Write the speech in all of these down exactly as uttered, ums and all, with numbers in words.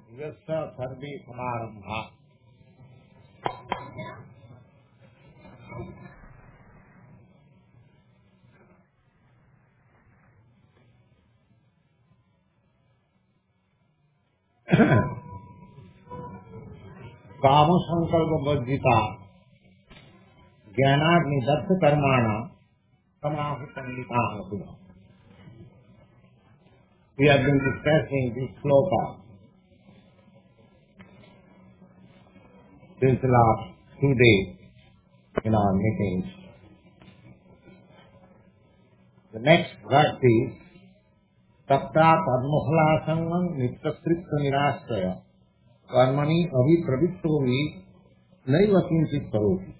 यस्य सर्वे समारंभा काम संकल्प वर्जिता ज्ञानाग्निदग्ध कर्माणा समाहु पंडिता गुण. We have been discussing this sloka since the last two days in our meetings. The next verse is Tapta Padmohala Sangam Nitrakripta Nirasaya Karmani Avipravittovi Naiva Kinchit Karoti.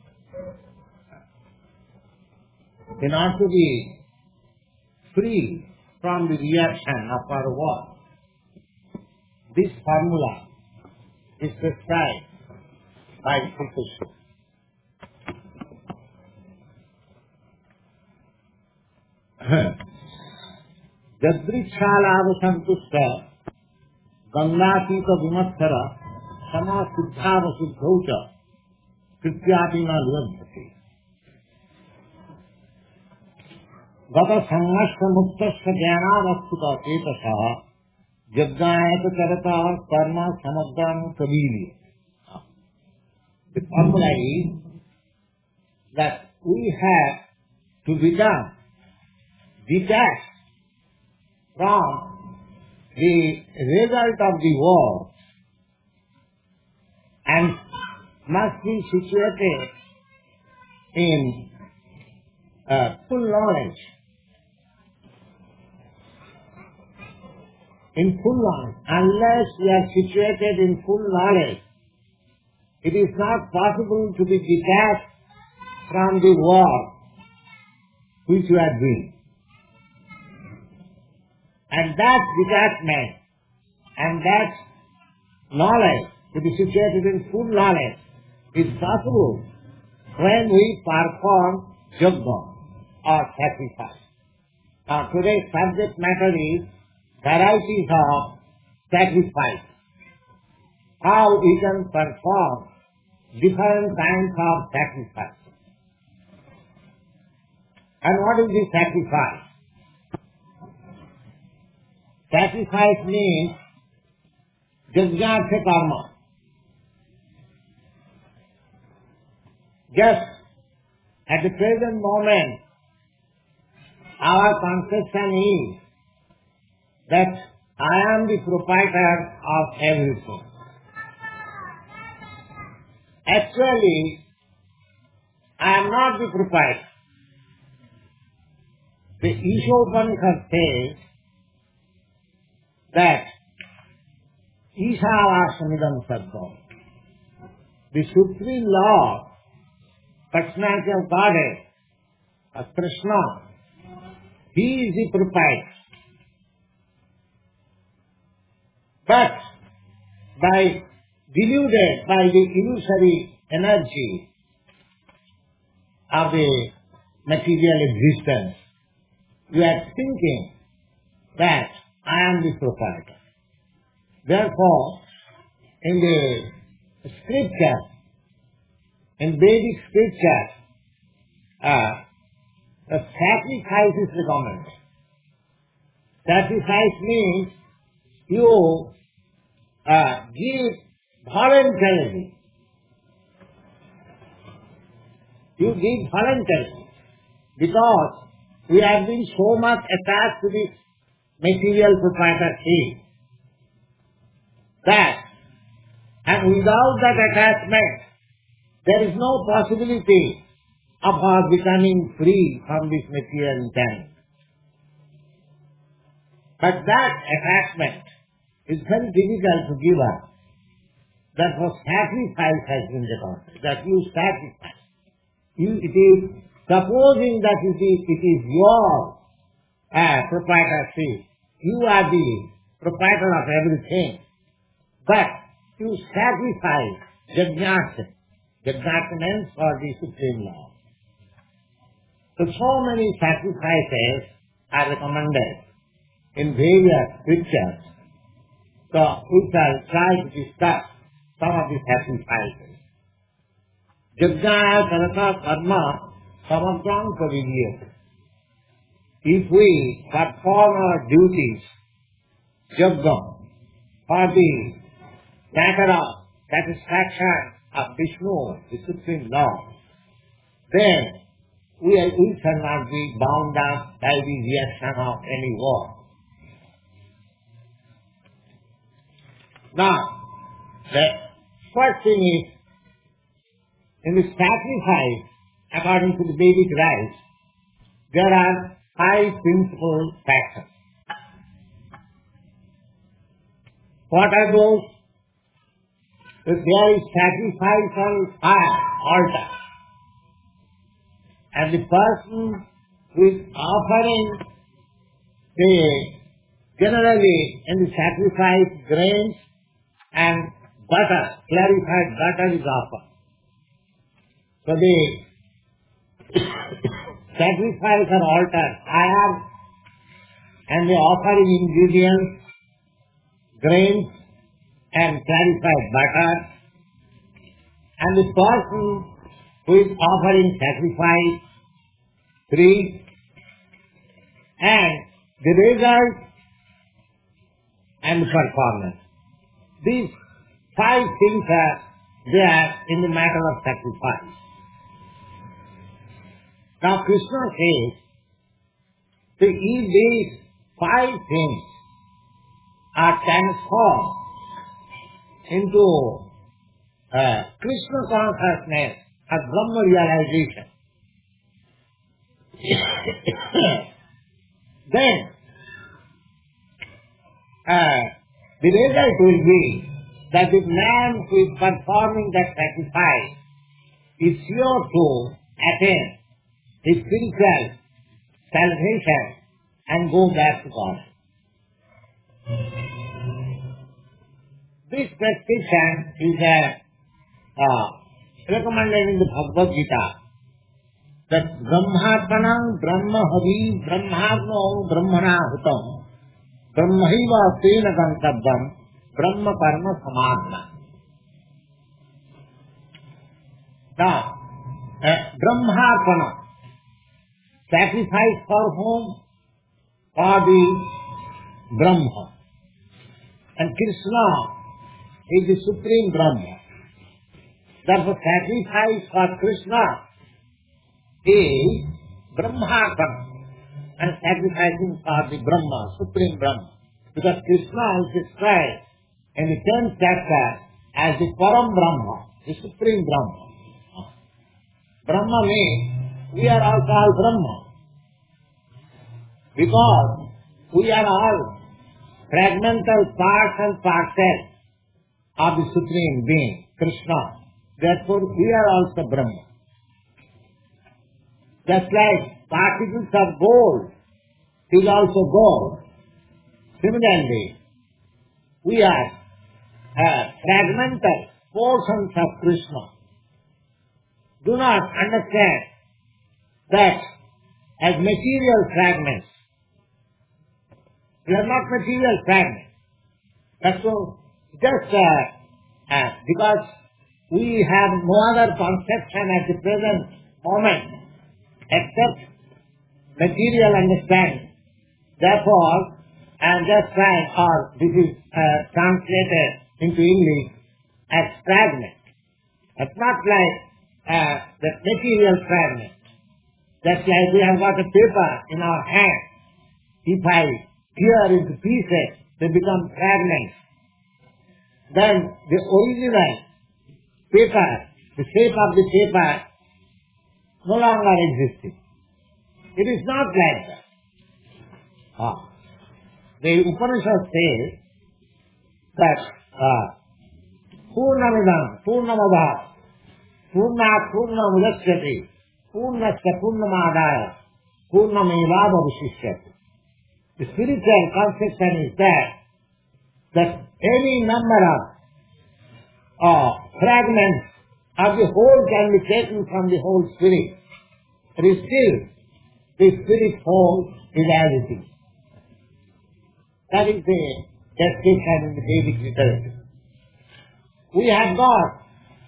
In order to be free from the reaction of our work, this formula is prescribed by Sri. Jadrikshala Santushta Gangatika Vimattara Sama Siddhava Siddhaucha Krityapina Lyadhati Gata Sanghashta Muktasya Jnanavastuta Chetasha Jagayata Karata Karma Samadhan Kabili. The formula is that we have to become detached from the result of the work and must be situated in uh, full knowledge. In full knowledge. Unless we are situated in full knowledge, it is not possible to be detached from the work which you are doing. And that detachment and that knowledge, to be situated in full knowledge, is possible when we perform yajna or sacrifice. Now today's subject matter is varieties of sacrifice. How we can perform different kinds of sacrifice. And what is the sacrifice? Sacrifice means yajna karma. Just at the present moment, our conception is that I am the proprietor of everything. Actually, I am not the proprietor. The Ishopanishad says that Ishavashamidam Sattva, the Supreme Lord, personality of Godhead, of Krishna, He is the proprietor. But by deluded by the illusory energy of the material existence, we are thinking that I am the proprietor. Therefore, in the scripture, in Vedic scripture, uh, the sacrifice is recommended. Sacrifice means you uh, give voluntarily. You give voluntarily because we have been so much attached to this material proprietorship that, and without that attachment, there is no possibility of our becoming free from this material entanglement. But that attachment is very difficult to give up. Therefore, sacrifice has been recorded, that you sacrifice. You, it is supposing that it is, it is your uh, proprietorship. You are the proprietor of everything. But you sacrifice yajnasya. Yajnasya means for the Supreme Lord. So, so many sacrifices are recommended in various scriptures. So we shall try to discuss some of the sacrifices. Yajna Karata Karma Samagram Pavidiyat. If we perform our duties, yajna, for the matter of satisfaction of Vishnu, the Supreme Lord, then we, are, we shall not be bound up by the reaction of any war. Now, the first thing is, in the sacrifice, according to the Vedic rites, there are five principal factors. What are those? If there is sacrifice on fire, altar, and the person who is offering, the generally in the sacrifice grains and butter, clarified butter is offered. So the sacrifice on altar, fire, and the offering ingredients, grains and clarified butter, and the person who is offering sacrifice, three, and the result and performance. These five things are there in the matter of sacrifice. Now Krishna says that if these five things are transformed into uh, Krishna consciousness as Brahma realization, then uh, the result will be that the man who is performing that sacrifice is sure to attain his spiritual salvation and go back to God. This prescription is a, uh, recommended in the Bhagavad Gita, that Brahmatmanam Brahma Havi Brahmatno Brahmana Hutam Brahmaiva Tena Gantabdam Brahma Karma Samadna. Now, uh, Brahmatmana, sacrifice for whom? For the Brahma. And Krishna is the Supreme Brahma. Therefore, sacrifice for Krishna is Brahmatmana, and sacrificing for the Brahma, Supreme Brahma. Because Krishna is described in the tenth chapter as the Param Brahma, the Supreme Brahma. Brahma means we are all called Brahma, because we are all fragmental parts and parcels of the Supreme Being, Krishna. Therefore, we are also Brahma. Just like particles of gold is also gold. Similarly, we are uh, fragmental portions of Krishna. Do not understand that as material fragments. We are not material fragments. That's so, just uh, uh, because we have no other conception at the present moment except material understanding. Therefore, I am just trying, or this is uh, translated into English as fragment. It's not like uh, the material fragment. That's like we have got a paper in our hand. If I tear into pieces, they become fragments. Then the original paper, the shape of the paper, no longer existing. It is not like that. Ah. The Upanishad says that Purnamidam, Purnamada, Purnat Purnamudachyati, Purnasya Purnamadaya, Purnamevava Vishishyati. The spiritual conception is that, that any number of uh, fragments of the whole can be taken from the whole spirit. It is still the spirit whole is as it is. That is the description in the Vedic literature. We have got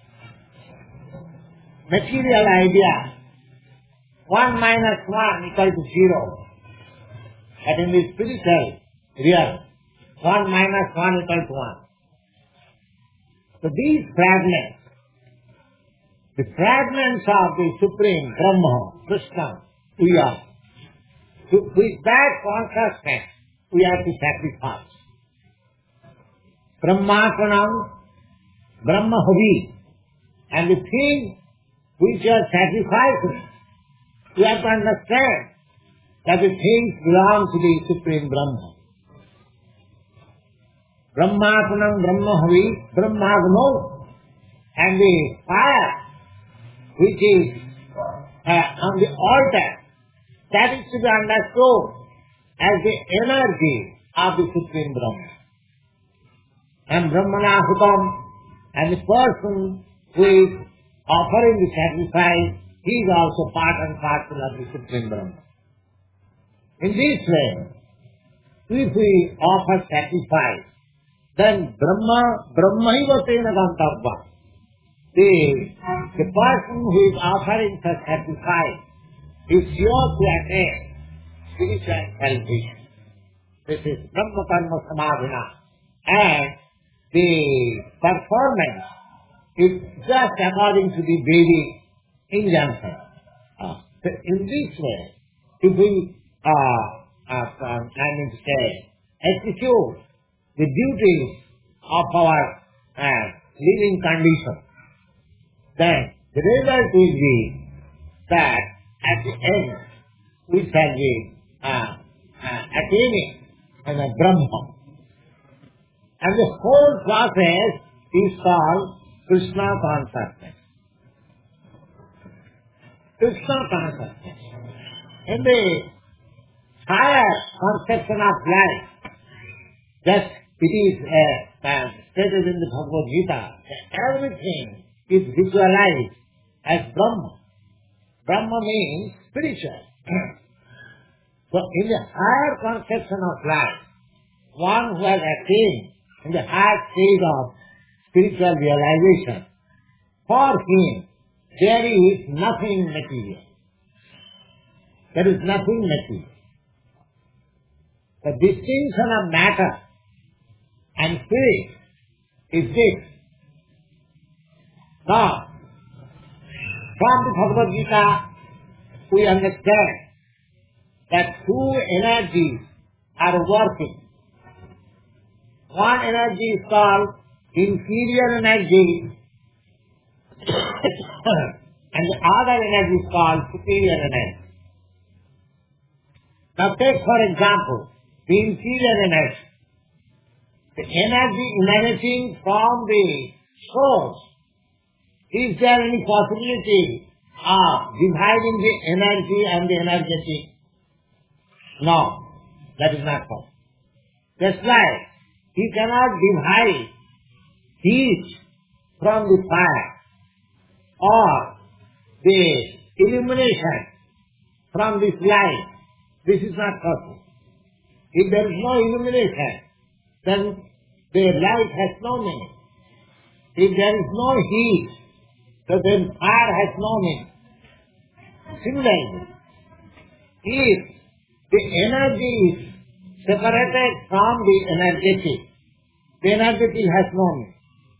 material idea, one minus one equal to zero. But in the spiritual realm, one minus one equal to one. So these fragments, the fragments of the Supreme Brahma, Krishna, we are. So with that consciousness, we have to sacrifice. Brahmapanam, Brahmahavi, and the thing which you are sacrificing, you have to understand that the things belong to the Supreme Brahma. Brahmapanam, Brahmahavi, Brahmagno, and the fire which is uh, on the altar, that is to be understood as the energy of the Supreme Brahma. And Brahmanahutam, and the person who is offering the sacrifice, he is also part and parcel of the Supreme Brahma. In this way, if we offer sacrifice, then Brahma, Brahmaiva tena gantavva. The, the person who is offering such sacrifice is sure to attain spiritual salvation. This is Brahma Karma Samadhina. And the performance is just according to the Vedic injunction. Uh, so in this way, if we, uh, uh, I mean to say, execute the duties of our uh, living condition, then the result will be that at the end we shall be uh, uh, attaining and a Brahma. And the whole process is called Krishna consciousness. Krishna consciousness. In the higher conception of life, just it is uh, uh, stated in the Bhagavad Gita, that everything is visualized as Brahma. Brahma means spiritual. So in the higher conception of life, one who has attained in the higher stage of spiritual realization, for him there is nothing material. There is nothing material. The distinction of matter and spirit is this. Now, from the Bhagavad Gita, we understand that two energies are working. One energy is called inferior energy and the other energy is called superior energy. Now take for example the inferior energy. The energy emanating from the source. Is there any possibility of dividing the energy and the energetic? No, that is not possible. Just like he cannot divide heat from the fire or the illumination from this light. This is not possible. If there is no illumination, then the light has no meaning. If there is no heat, so then fire has no meaning. Similarly, if the energy is separated from the energetic, the energetic has no meaning.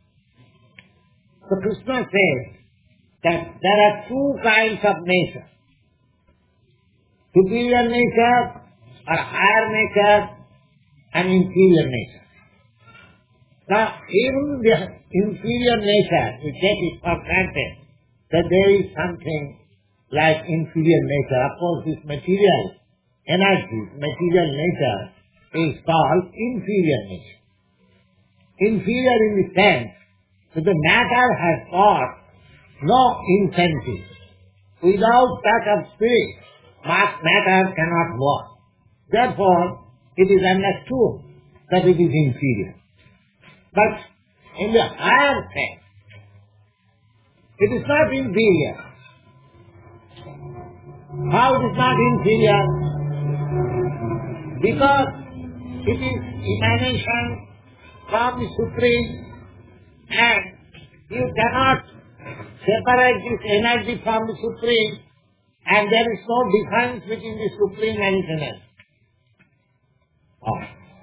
So Krishna says that there are two kinds of nature. Superior nature or higher nature and inferior nature. Now, even the inferior nature, we take it for granted that there is something like inferior nature. Of course, this material energy, material nature is called inferior nature. Inferior in the sense that the matter has got no incentive. Without touch of spirit, matter cannot work. Therefore, it is understood that it is inferior. But in the higher sense, it is not inferior. How it is not inferior? Because it is emanation from the Supreme, and you cannot separate this energy from the Supreme, and there is no difference between the Supreme and anything else. Oh.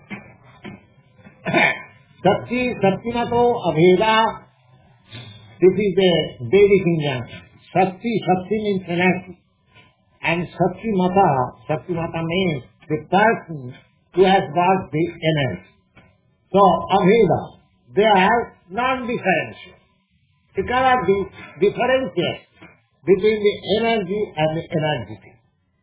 Sakti, Saktimato, Abheda, this is the Vedic injunction. Sakti, Sakti means energy. And Sakti Mata, Sakti Mata means the person who has got the energy. So, Abheda, they are non-differential. You cannot differentiate between the energy and the energy.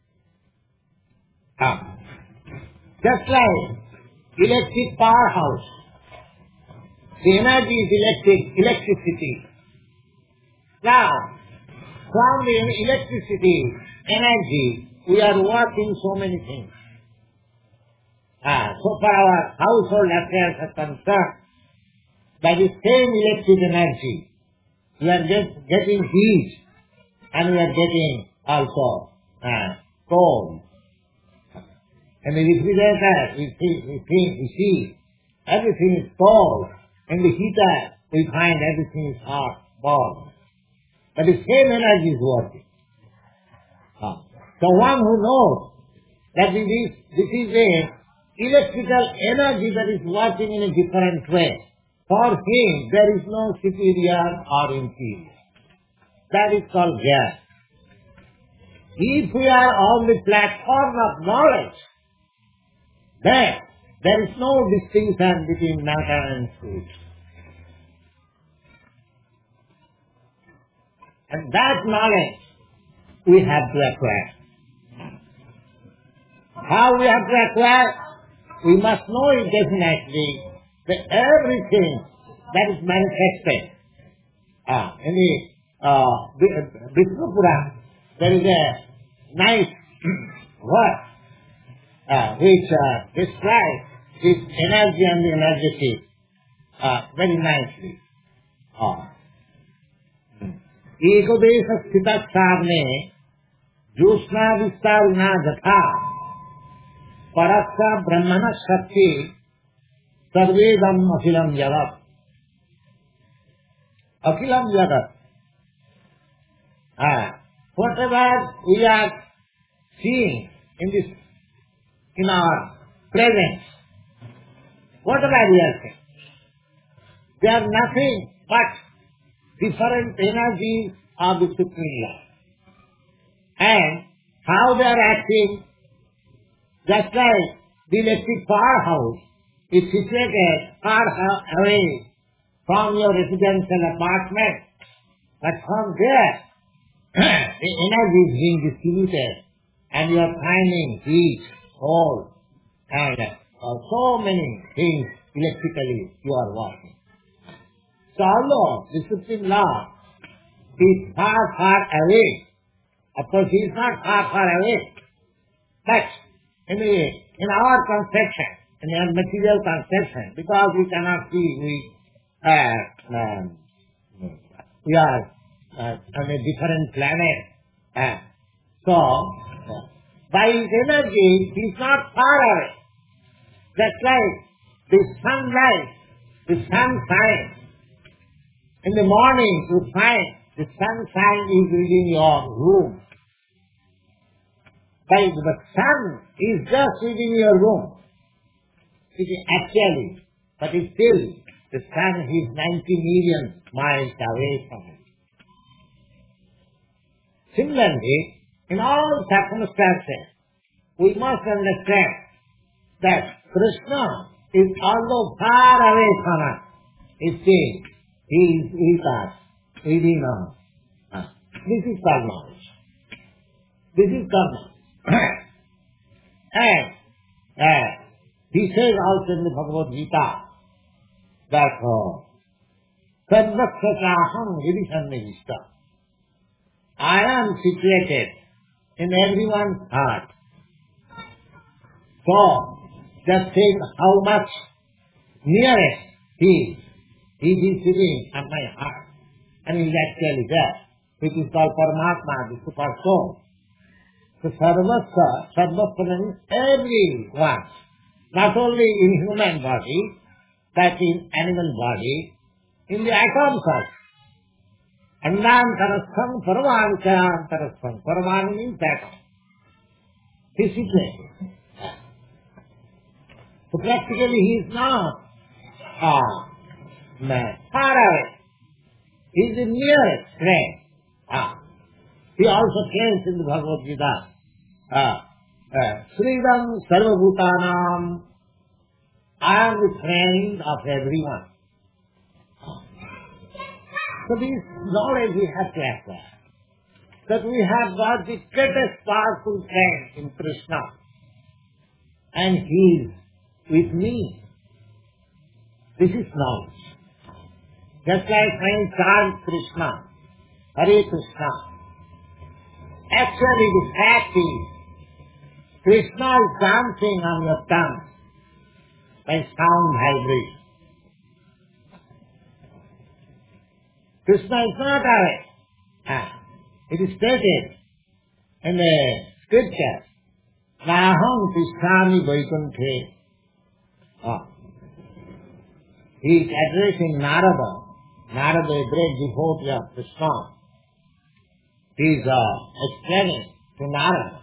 Ah. Just like electric powerhouse, the energy is electric, electricity. Now, from the electricity, energy, we are working so many things. Ah, so far our household affairs are concerned, by the same electric energy, we are get, getting heat, and we are getting also ah, cold. And the refrigerator, we see, we see, we see, everything is cold. In the heater, we find everything is hot, warm. But the same energy is working. Ah. So one who knows that this is, this is a electrical energy that is working in a different way, for him there is no superior or inferior. That is called gas. If we are on the platform of knowledge, then there is no distinction between matter and truth. And that knowledge we have to acquire. How we have to acquire? We must know it definitely that everything that is manifested ah, in the uh, Vishnu Purana, there is a nice word uh, which uh, describes this energy and the energetic uh, very nicely. Uh, Ekodesh Sthitat Sarne Jyotsna Vistaruna Jatha Parasya Brahmana Shakti Sarvedam Akhilam Jagat. Akhilam Jagat. Ah, whatever we are seeing in this, in our presence, whatever we are seeing, they are nothing but different energies of the Supreme Lord. And how they are acting, just like the electric powerhouse is situated far away from your residential apartment, but from there the energy is being distributed and you are finding heat, cold, and uh, so many things electrically you are working. So although the Supreme Lord is far, far away, of course he is not far, far away, but in, the, in our conception, in our material conception, because we cannot see, we, uh, um, we are uh, on a different planet. Uh, so, uh, by his energy, he is not far away. Just like the sunlight, the sun shines. In the morning, you find the sunshine is within your room. But the sun is just within your room. It is actually, but it's still, the sun is ninety million miles away from it. Similarly, in all circumstances, we must understand that Krishna is although far away from us, is still, he is with us, within us. Ah, this is called knowledge. This is called knowledge. And uh, he says also in the Bhagavad Gita that Sarvakshataham Vidisannivishta. I am situated in everyone's heart. So, just think how much nearest he is. He is sitting at my heart. And he is actually there, which is called Paramatma, the Super Soul. So Sarvasya, Sarvasya means everyone. not only in human body, but in animal body, in the atoms also. Andantarastham paramanuchayantarastham. Paramanu means atom. Physically. So practically he is not ah, man, far away. He is the nearest friend. Ah. He also claims in the Bhagavad Gita, ah, uh, Sridham Sarvabhutanam, I am the friend of everyone. So this knowledge we have to acquire, that we have got the greatest powerful friend in Krishna, and he is with me. This is knowledge. Just like when chant Krishna, Hare Krishna, actually the fact is, Krishna is dancing on your tongue by sound vibration. Krishna is not away. Ah, it is stated in the scriptures, Naham Tishtami Vaikunthe. Ah. He is addressing Narada. Narada, a great devotee of Krishna. He is uh, explaining to Narada.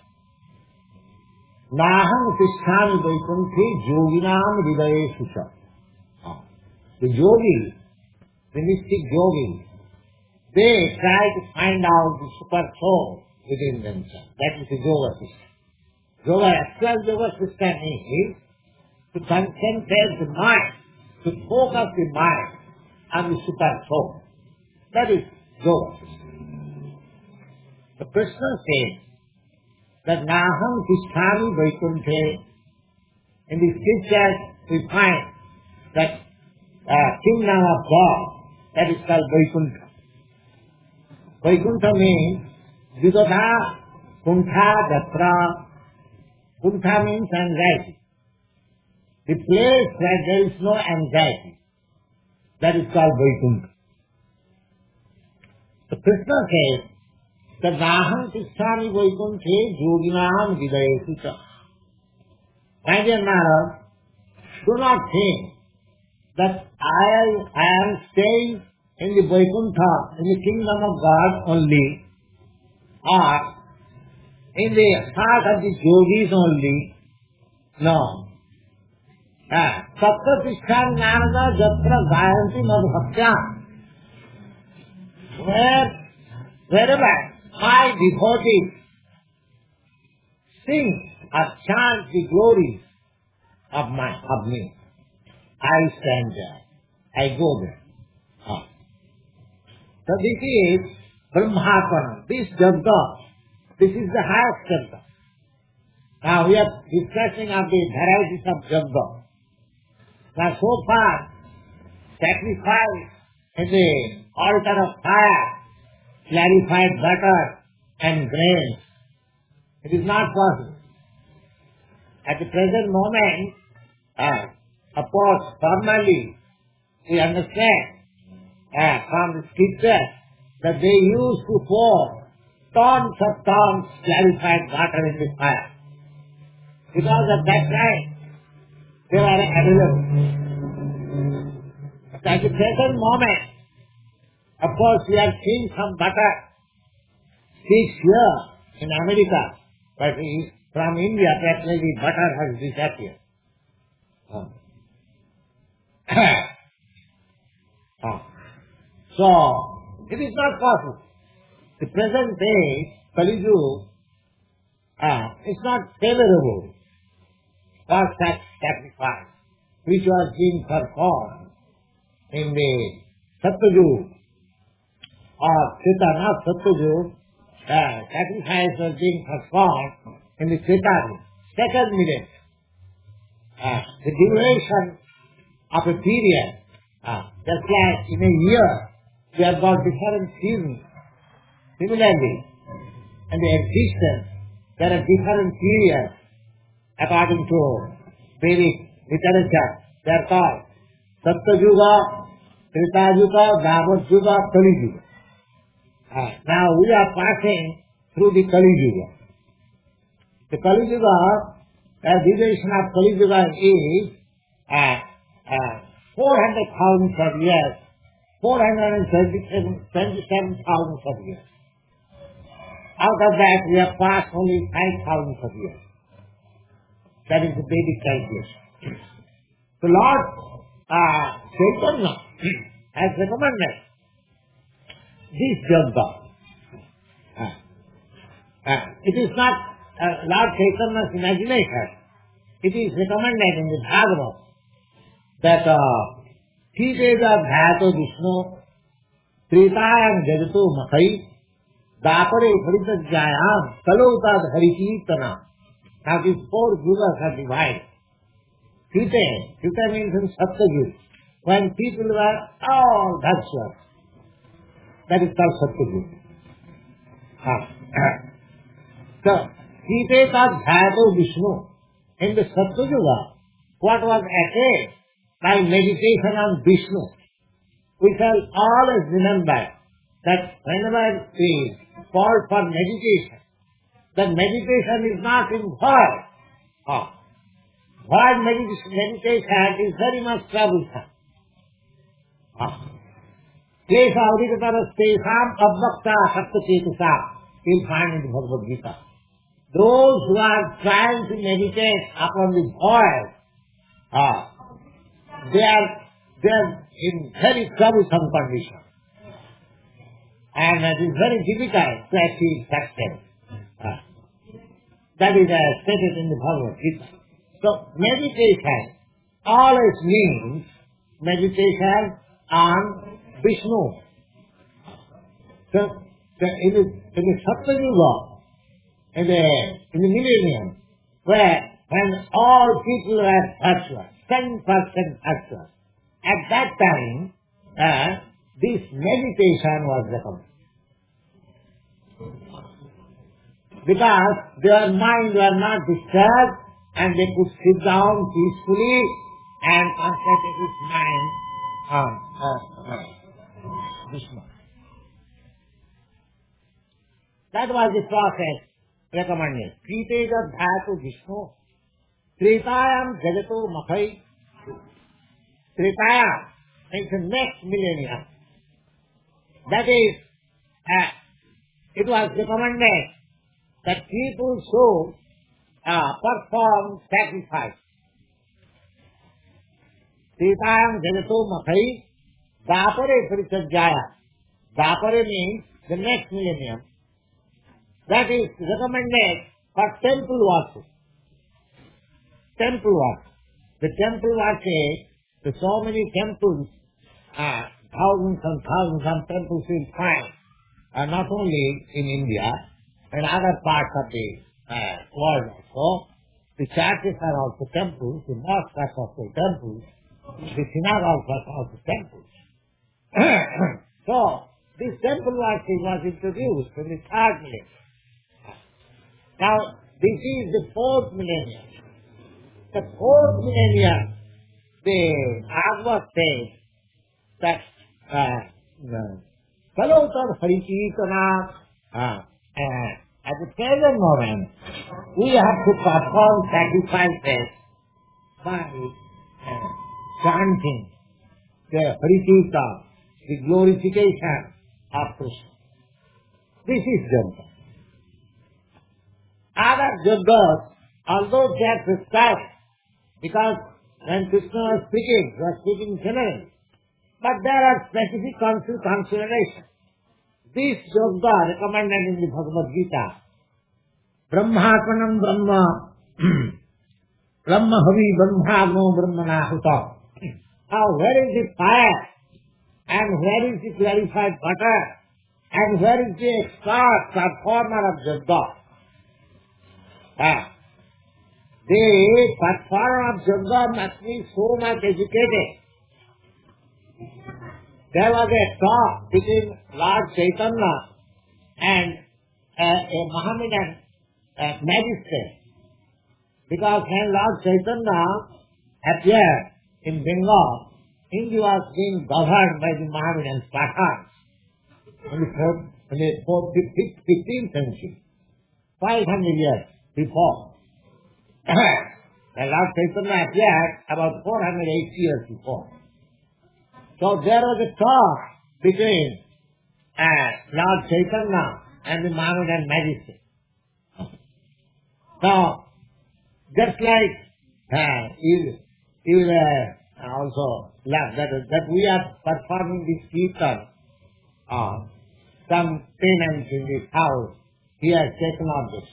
Naham Tishtami Vaikunthe Yoginam Hridayeshu cha. Ah. The yogis, the mystic yogis, they try to find out the super soul within themselves. That is the yoga system. Yoga, actual yoga system is to concentrate the mind, to focus the mind on the super soul. That is yoga system. The Krishna says that Naham Tishtami Vaikunthe. In the scriptures we find that uh, kingdom of God, that is called Vaikuntha. Vaikuntha means Vidodha Kuntha Datra. Kuntha means anxiety. The place where there is no anxiety, that is called Vaikuntha. So Krishna says that Naham Tishtami Vaikunthe Yoginam Hridayeshu cha. My dear Narada, do not think that I, I am staying in the Vaikuntha, in the kingdom of God only, or in the heart of the yogis only. No. Ah, Sapta Tishthan Narada Jatra Gayanti Madhbhaktya. Where, wherever my devotees sing or chant the glories of my, of me, I stand there. I go there. Ah. So this is Brahmapanam. This Jagga, this is the highest Jagga. Now we are discussing of the varieties of Jagga. Now so far, sacrifice in the altar of fire, clarified butter and grains, it is not possible. At the present moment, uh, of course, formally, we understand uh, from the scriptures that they used to pour tons of tons clarified butter in the fire. Because at that time, they were available. But at the present moment, of course, we are seeing some butter sticks here in America, but from India, practically butter has disappeared. Oh. Oh. So, it is not possible. The present day, Kali Yuga, ah, is not favorable for such sacrifice, which was being performed in the Satyayuga or Treta, not Satyayuga. Uh, sacrifice was being performed in the Treta, second minute. Uh, the duration of a period, uh, just like in a year, we have got different seasons. Similarly, in the existence, there are different periods according to Vedic literature. They are called Satyayuga, Treta Yuga, Dwapar Yuga, Kali Yuga. Uh, now we are passing through the Kali Yuga. The Kali Yuga the duration of Kali Yuga is uh, uh, four hundred thousand of years, four hundred twenty-seven thousand of years. Out of that, we have passed only five thousand of years. That is the Vedic calculation. So Lord uh, Chaitanya has recommended this yoga. Uh, uh, it is not uh, Lord Chaitanya's imagination. It is recommended in the Bhagavad that Titeda Bhayato Vishnu Tretayam Jagato Makai Dapare Haritadjayam Kalotad Harikirtana. Now these four yugas are divided. Trita, Trita means in Satyayuga, when people were all virtuous. That is called Satyayuga. So, Tretayam Bhayato Vishnu. In the Satyayuga, what was attained by meditation on Vishnu? We shall always remember that whenever we call for meditation, that meditation is not in void. Oh. Void meditation, meditation is very much troublesome. Klesha adhikataras tesam abvakta saptachetasam. You'll find in the Bhagavad Gita. Those who are trying to meditate upon the void, ah, they are they are in very troublesome condition. And it is very difficult to achieve success. Ah. That is uh, stated in the Bhagavad Gita. So meditation always means meditation on Vishnu. So, so in the, in the Satyayuga, in the, in the millennium, where when all people were virtuous, ten percent virtuous, at that time, uh, this meditation was recommended. Because their mind were not disturbed and they could sit down peacefully and concentrate his mind on uh, Vishnu. That was the process recommended. Tretayam Bhayato Vishnu Tretayam Jagato Makai. Tretaya is the next millennium. That is, uh, it was recommended that people should uh, perform sacrifice. Tretayam Jagato Makai Dapare Parisajjaya. Dapare means the next millennium. That is recommended for temple worship. Temple worship. The temple worship, the so many temples, uh, thousands and thousands of temples will find, uh, not only in India, and other parts of the uh, world also. The churches are also temples, the mosques are also temples, the synagogues are also temples. So, this temple worship was introduced in the third millennium. Now, this is the fourth millennium. The fourth millennium, the Bhagavad says that Kalotad Harikirtana, at the present moment, we have to perform sacrifices by uh, chanting the Harikirtana, the glorification of Krishna. This is Janta. Other yogas, although they are prescribed, because when Krishna was speaking, he was speaking generally, but there are specific considerations. This yoga recommended in the Bhagavad Gita, Brahmapanam Brahma, Brahma Havi Brahmagno Brahmanahuta. Now, where is the fire? And where is the clarified butter? And where is the expert performer of yoga? Ah. The performer of yoga must be so much educated. There was a talk between Lord Chaitanya and uh, a Mohammedan uh, magistrate. Because when Lord Chaitanya appeared in Bengal, India was being governed by the Mohammedan Pathans in the, fourth, in the fourth, fifteenth century, five hundred years before. The Lord Chaitanya appeared about four hundred eighty years before. So there was a talk between uh, Lord Chaitanya and the Mohammedan magistrate. So, just like uh, you, you uh, also love that, that we are performing this kirtan, uh, some tenants in this house, he has taken on this.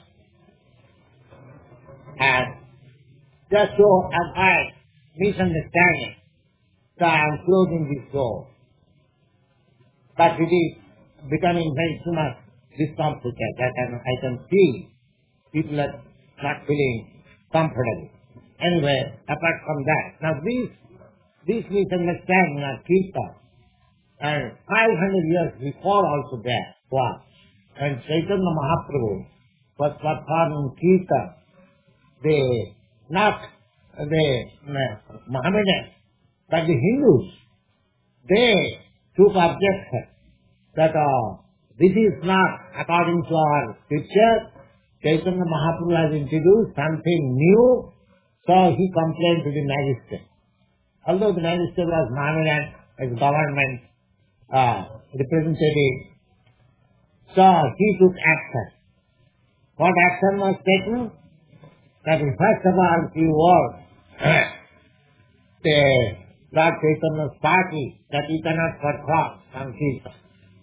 And just to avoid misunderstanding, so I am closing this door. But it is becoming very too much discomforted. I can, I can see people are not feeling comfortable. Anyway, apart from that, now these, these misunderstandings are kirtan. And five hundred years before also there was, when Chaitanya Mahaprabhu was performing kirtan, they, not the Mohammedans, but the Hindus, they took objection that uh, this is not according to our scripture. Chaitanya Mahaprabhu has introduced something new, so he complained to the magistrate. Although the magistrate was Mohammedan as government uh, representative, so he took action. What action was taken? That first of all he was the Lord Chaitanya's party that he cannot perform some kirtan.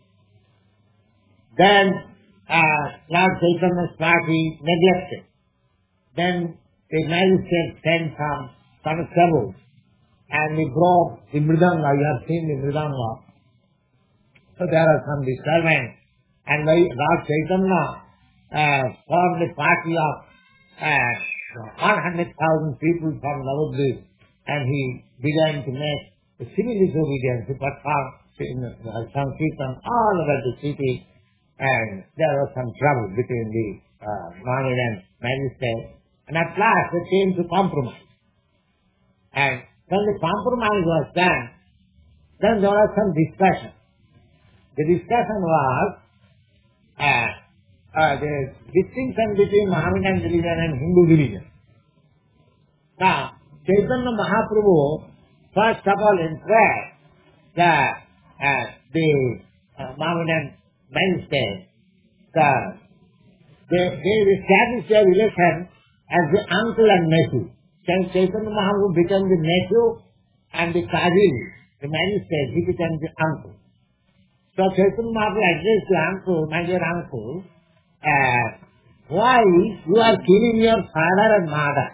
Then uh, Lord Chaitanya's party neglected. Then the magistrate sent some constables and they broke the mridanga. You have seen the mridanga. So there are some disturbance. And Lord Chaitanya uh, formed a party of uh, one hundred thousand people from Navadvip, and he began to make a civil disobedience to perform some kirtan all over the city, and there was some trouble between the uh, Mohammedan magistrate, and at last they came to compromise. And when the compromise was done, then there was some discussion. The discussion was uh, uh, the distinction between Mohammedan religion and Hindu religion. Now, Chaitanya Mahaprabhu first of all inquired the, uh, the uh, Mohammedan magistrate. The, they, they established their relation as the uncle and nephew. Chaitanya Mahaprabhu became the nephew, and the Qazi, the magistrate, he became the uncle. So Chaitanya Mahaprabhu addressed the uncle, my dear uncle, uh, why you are killing your father and mother?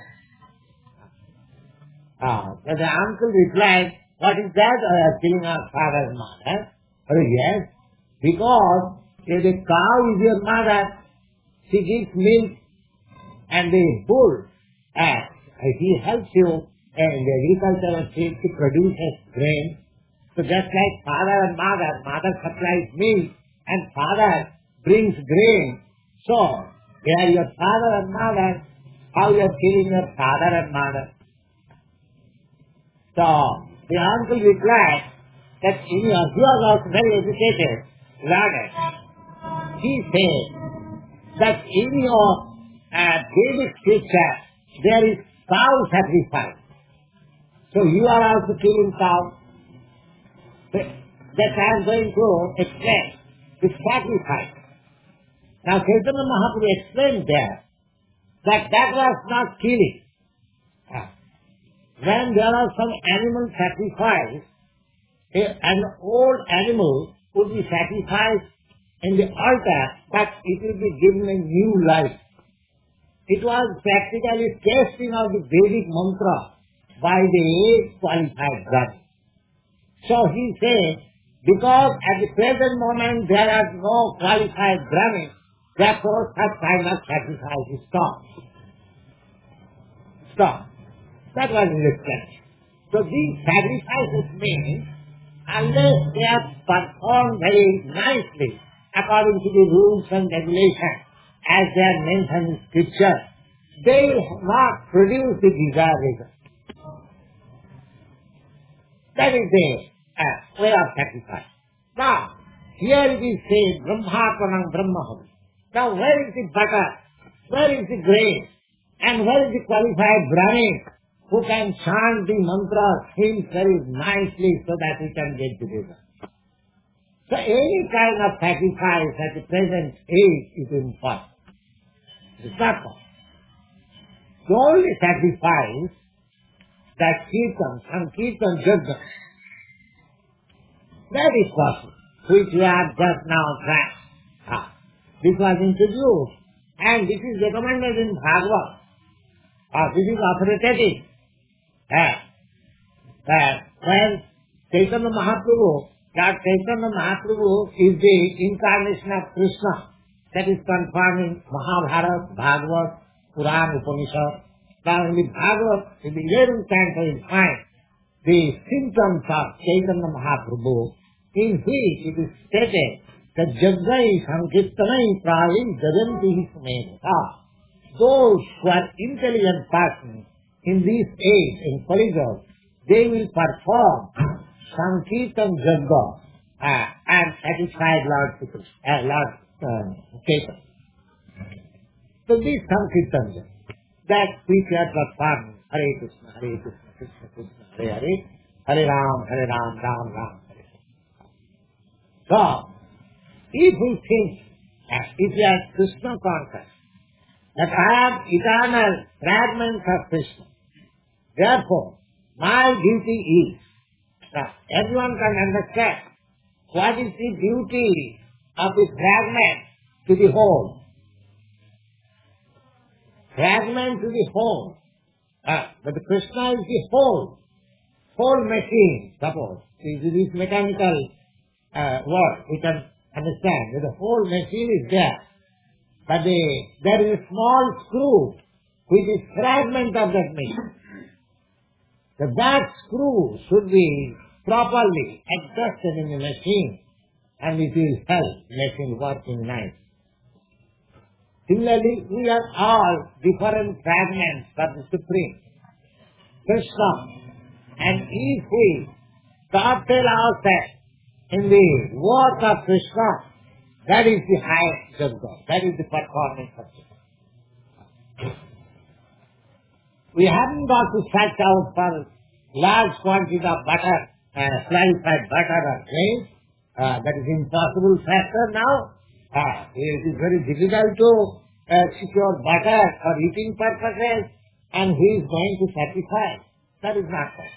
Uh, but the uncle replied, what is that? I am killing our father and mother. Oh yes, because if the cow is your mother, she gives milk, and the bull, uh, he helps you in the agricultural field to produce grain. So just like father and mother, mother supplies milk and father brings grain. So, they are your father and mother, how you are killing your father and mother? So, the uncle replied that in your, he was also very educated, learned. He said that in your uh, Vedic scripture, there is cow sacrifice. So you are also killing cows. That I am going to explain the sacrifice. Now Chaitanya Mahaprabhu explained there that that was not killing. When there was some animal sacrifice, an old animal would be sacrificed in the altar, but it will be given a new life. It was practically testing of the Vedic mantra by the qualified Brahmin. So he said, because at the present moment there are no qualified Brahmin, therefore such kind of sacrifice is stopped. Stop. That was his explanation. So these sacrifices mean, unless they are performed very nicely according to the rules and regulations as they are mentioned in scripture, they will not produce the desired result. That is the uh, way of sacrifice. Now, here it is said, Brahmapanam Brahmahavi. Now, where is the butter? Where is the grain? And where is the qualified Brahmin who can chant the mantra, sing very nicely so that we can get together? So any kind of sacrifice at the present age is important. It's not possible. The only sacrifice that Kirtan, Sankirtan Yajna, that is possible, which we have just now tried. Ah, this was introduced, and this is recommended in Bhagavad. Ah, this is authoritative. Ah, that when Chaitanya Mahaprabhu, that Chaitanya Mahaprabhu is the incarnation of Krishna, that is confirmed in Mahabharata, Bhagavad, Puran, Upanishad. Now in the Bhagavad, in the eleventh canto, you find the symptoms of Chaitanya Mahaprabhu, in which it is stated that Jaggai Sankirtanai Pravin Jaganti Hismeta. Those who are intelligent persons in this age, in Kali-yuga, they will perform Sankirtan Jagga uh, and satisfy Lord Krishna, uh, Lord uh, Chaitanya. So this Sankirtan Jagga, that we can perform Hare Krishna, Hare Krishna, Krishna Krishna, Hare Hare, Hare Ram, Hare Ram, Ram Ram, Hare Hare. So, if we think that if we are Krishna conscious, that I am eternal fragments of Krishna, therefore, my duty is, now everyone can understand what is the duty of the fragment to the whole. Fragment to the whole. Ah, but the Krishna is the whole. Whole machine, suppose. This is mechanical uh, word. We can understand that the whole machine is there. But the, there is a small screw which is fragment of that machine. So that screw should be properly adjusted in the machine, and it will help machine working nice. Similarly, we are all different fragments of the Supreme Krishna, and if we topple ourselves in the work of Krishna, that is the highest Jagga, that is the performance of Jagga. We haven't got to search out for large quantities of butter, uh, clarified butter or grain. Uh, that is impossible factor now. Uh, it is very difficult to uh, secure butter for eating purposes, and he is going to sacrifice. That is not possible.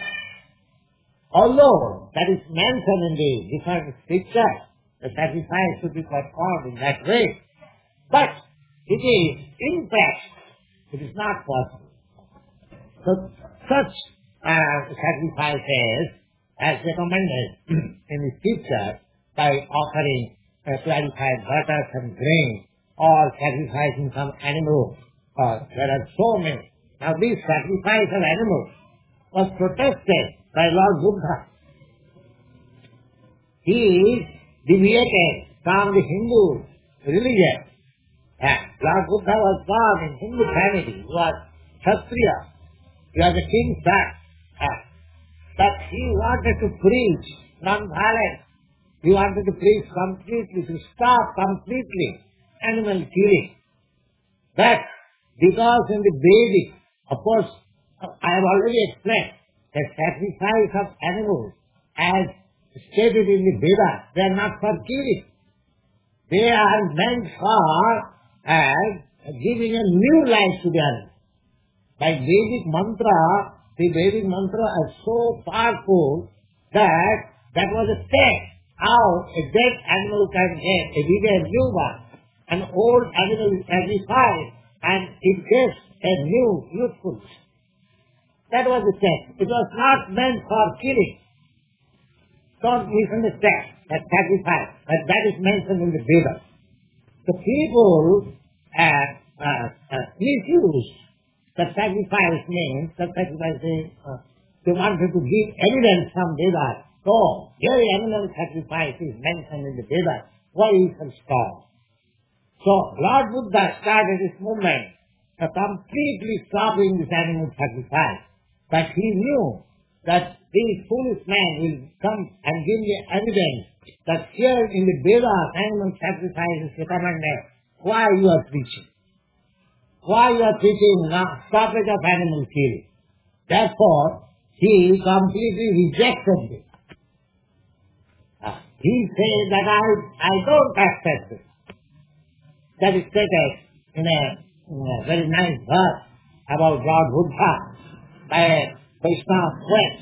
Although that is mentioned in the different scriptures, the sacrifice should be performed in that way, but it is in fact, it is not possible. So such uh, sacrifices as recommended in the scripture by offering uh, clarified butter and grain, or sacrificing some animal. Uh, there are so many. Now this sacrifice of animals was protested by Lord Buddha. He deviated from the Hindu religion. And Lord Buddha was born in Hindu family. He was Kshatriya. He was a king's son. But he wanted to preach non-violence. He wanted to preach completely, to stop completely animal killing. But because in the Vedic, of course, I have already explained that sacrifice of animals, as stated in the Vedas, they are not for killing. They are meant for as giving a new life to the animal. By Vedic mantra, the Vedic mantra is so powerful that that was a test how a dead animal can get a bigger new one. An old animal is sacrificed and it gets a new youthful. That was the test. It was not meant for killing. Don't misunderstand that sacrifice, but that is mentioned in the Vedas. The people uh, uh, uh, misuse the sacrifice means, the sacrifice is, uh, they wanted to give evidence from Vedas. So, very animal sacrifice is mentioned in the Vedas. Why is it stop? So, Lord Buddha started this movement of completely stopping this animal sacrifice. But he knew that these foolish men will come and give me evidence that here in the Vedas animal sacrifice is recommended. Why you are preaching? why you are preaching now stoppage of animal killing? Therefore, he completely rejected this. Uh, he said that I, I don't accept this. That is stated in a, in a very nice verse about Lord Buddha by a Vaishnava poet.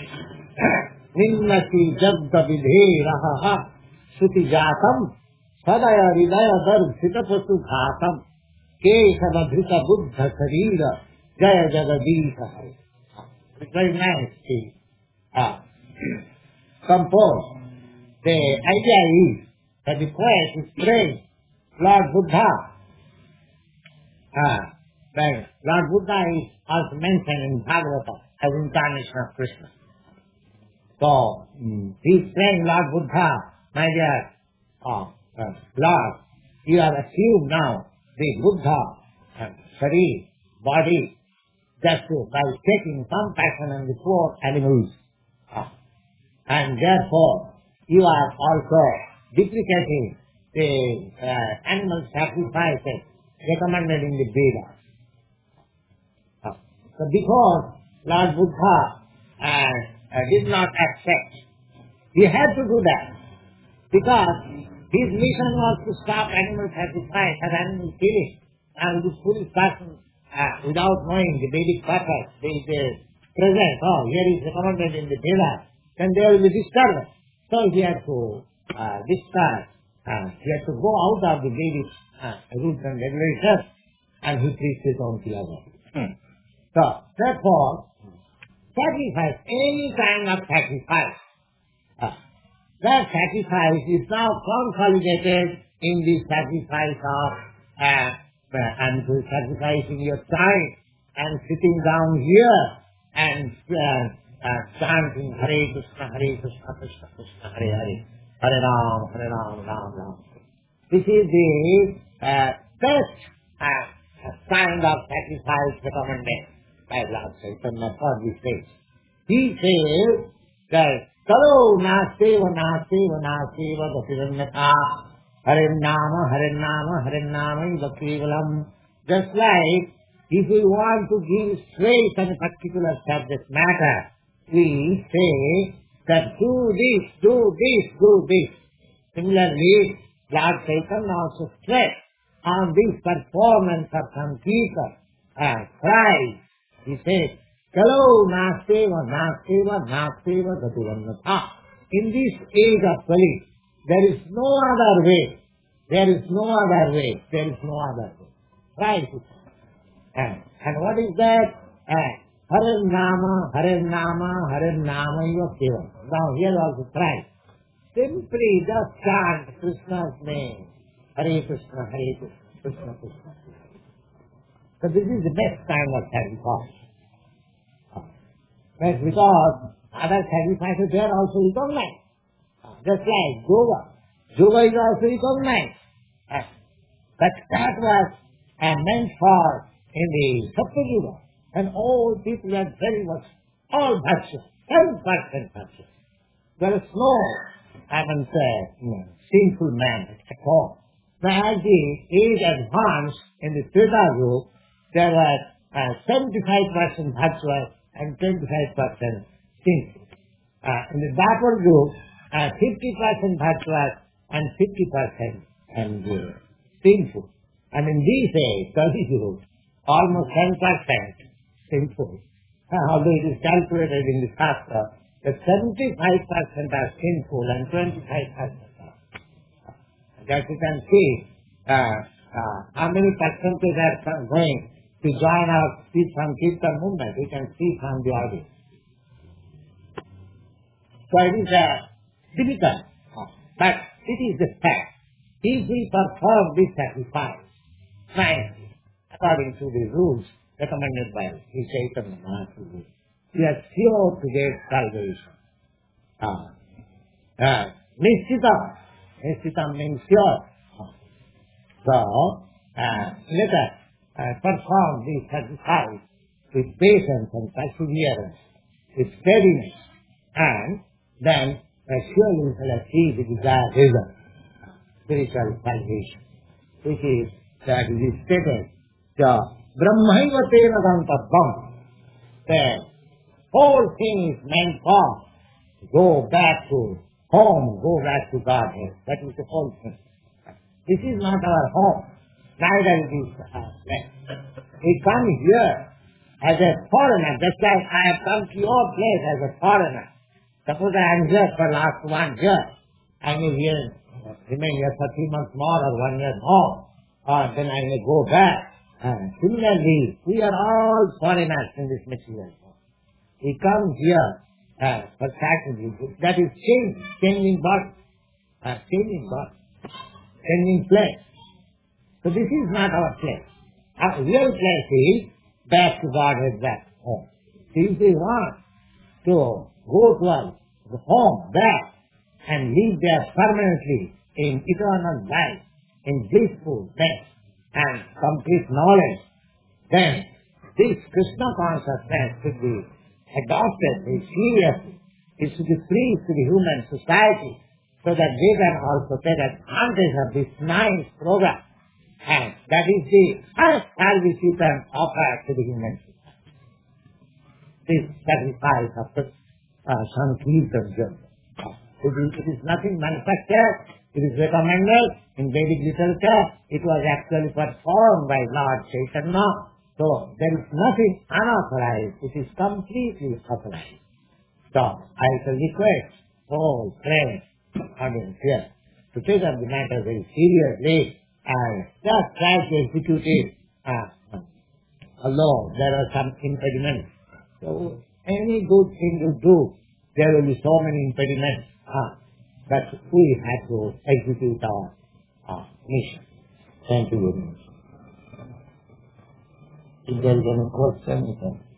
Ninnati jagda vidheraha suti jatam sadaya ridaya darshita pasu ghatam kesava dhrita buddha sarira jaya jagadisha. It's very nice to uh, compose. The idea is that the poet is praying Lord Buddha. Uh, but Lord Buddha is also mentioned in Bhagavata as incarnation of Krishna. So, mm, he is praying Lord Buddha, my dear uh, uh, Lord, you have assumed now the Buddha, uh, Sharir, body, just by taking compassion on the poor animals. Uh, and therefore, you are also duplicating the uh, animal sacrifices recommended in the Vedas. Uh, so because Lord Buddha uh, uh, did not accept, he had to do that because his mission was to stop animal sacrifice and animal killing. And this foolish person, uh, without knowing the Vedic purpose, the, the present, oh, here is recommended in the Vedas, then there will be disturbance. So he had to uh, discard, uh, he had to go out of the Vedic uh, rules and regulations, and he preached his own philosophy. Hmm. So, therefore, sacrifice, any kind of sacrifice, uh, that sacrifice is now consolidated in the sacrifice of, uh, uh, and to sacrificing your time, and sitting down here, and uh, uh, chanting Hare Krishna, Hare Krishna, Krishna Krishna, Hare Hare, Hare Ram, Hare Ram, Ram Ram. This is the uh, best uh, kind of sacrifice recommended by Lord Chaitanya for this stage. He says that Kalo Naseva Naseva Naseva Bhaktivannata Hare Nama Hare Nama Hare Nama Bhaktivalam. Just like if we want to give straight on a particular subject matter, we say that do this, do this, do this. Similarly, Lord Chaitanya also stressed on this performance of Sankirtan and Christ. He says, Kalo Nasteva Nasteva Nasteva Gativannata. In this age of Kali, there is no other way. There is no other way. There is no other way. Christ is. And, and what is that? And Hare Nama, Hare Nama, Hare Nama Yokiva. Now here also Christ. Simply just chant Krishna's name. Hare Krishna, Hare Krishna, Krishna Krishna. So this is the best kind of sacrifice. That's because other sacrifices they are also recognized. Just like yoga. Yoga is also recognized. But that was uh, meant for in the Satya Yuga. And all people are very much, all virtuous, ten percent virtuous. There is no, I can say, you know, sinful man at all. But as the age advanced in the Treta group, there were uh, seventy-five percent virtuous and twenty-five percent sinful. Uh, in the backward group, uh, fifty percent virtuous and fifty percent and uh, sinful. And in this age, Kali group, almost ten percent sinful. Uh, although it is calculated in the Shastra that seventy-five percent are sinful and twenty-five percent are. That you can see uh, uh, how many percentage are going to join our speech from Kirtan movement. We can see from the audience. So it is uh, difficult, but it is the fact. If we perform this sacrifice, nicely, according to the rules recommended by Sri Chaitanya Mahaprabhu, we are sure to get salvation. Uh, uh, Nishchitam. Nishchitam means sure. So, uh, let us uh, perform this sacrifice with patience and perseverance, with steadiness, and then uh, surely we shall achieve the desired result, spiritual salvation, which is that it is stated the Brahmaiva tena gantabham. The whole thing is meant for go back to home, go back to Godhead. That is the whole thing. This is not our home, neither it is our place. We come here as a foreigner, just like I have come to your place as a foreigner. Suppose I am here for last one year. I may here, remain here for three months more or one year more, or then I may go back. Uh, similarly, we are all foreigners in this material world. We come here uh, for practicing. That is change, changing body, uh, changing body, changing place. So this is not our place. Our real place is back to Godhead, back home. So if we want to go to our home, back, and live there permanently in eternal life, in blissfulness and complete knowledge, then this Krishna consciousness should be adopted very seriously. It should be preached to the human society so that they can also take advantage of this nice program. And that is the first service you can offer to the human society. This sacrifice of the uh, Sankirtan. It is, it is nothing manufactured. It is recommended in Vedic literature. It was actually performed by Lord Chaitanya. So there is nothing unauthorized. It is completely authorized. So I shall request all friends, audience here, to take up the matter very seriously and just try to execute it. Uh, although there are some impediments. So any good thing you do, there will be so many impediments. Uh, that we have to execute our uh, mission. Thank you very much. If there is any question, you can.